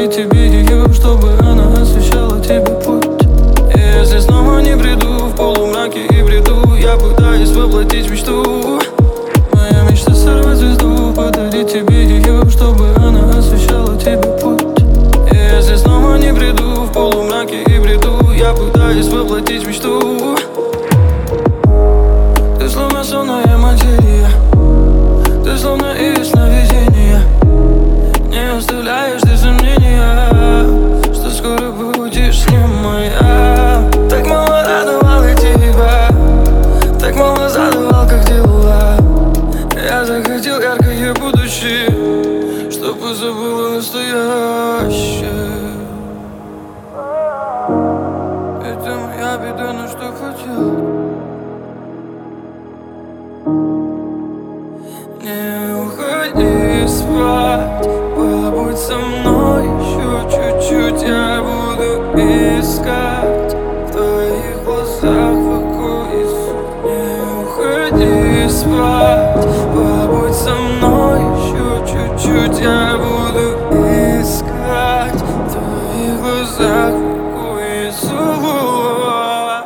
подарить тебе ее, чтобы она освещала тебе путь. И если снова не приду в полумраке и бреду, я пытаюсь воплотить мечту. Моя мечта сорвать звезду, подарить тебе ее, чтобы она освещала тебе путь. И если снова не приду в полумраке и бреду, я пытаюсь воплотить мечту. Ты словно сонная материя, ты словно из сновидения. Не оставляешь ты сомнения, что скоро будешь не моя. Так мало радовал я тебя, так мало задавал, как дела. Я захотел яркое будущее, чтобы забыла настоящее. Это моя беда, но что хотел. Не уходи спать, побудь со мной еще чуть-чуть. Я буду искать в твоих глазах покой и суть. Не уходи спать, побудь со мной еще чуть-чуть. Я буду искать в твоих глазах покой и суть.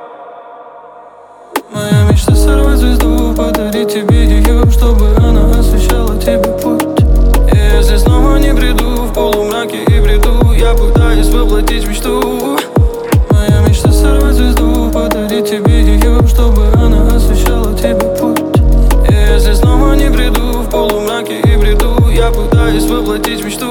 Моя мечта сорвать звезду, подарить тебе ее, чтобы она освещала тебе путь. И если снова не приду в полумраке и бреду, я пытаюсь воплотить мечту. Моя мечта сорвать звезду, подарить тебе ее, чтобы она освещала тебе путь. И если снова не приду в полумраке и бреду, я пытаюсь воплотить мечту.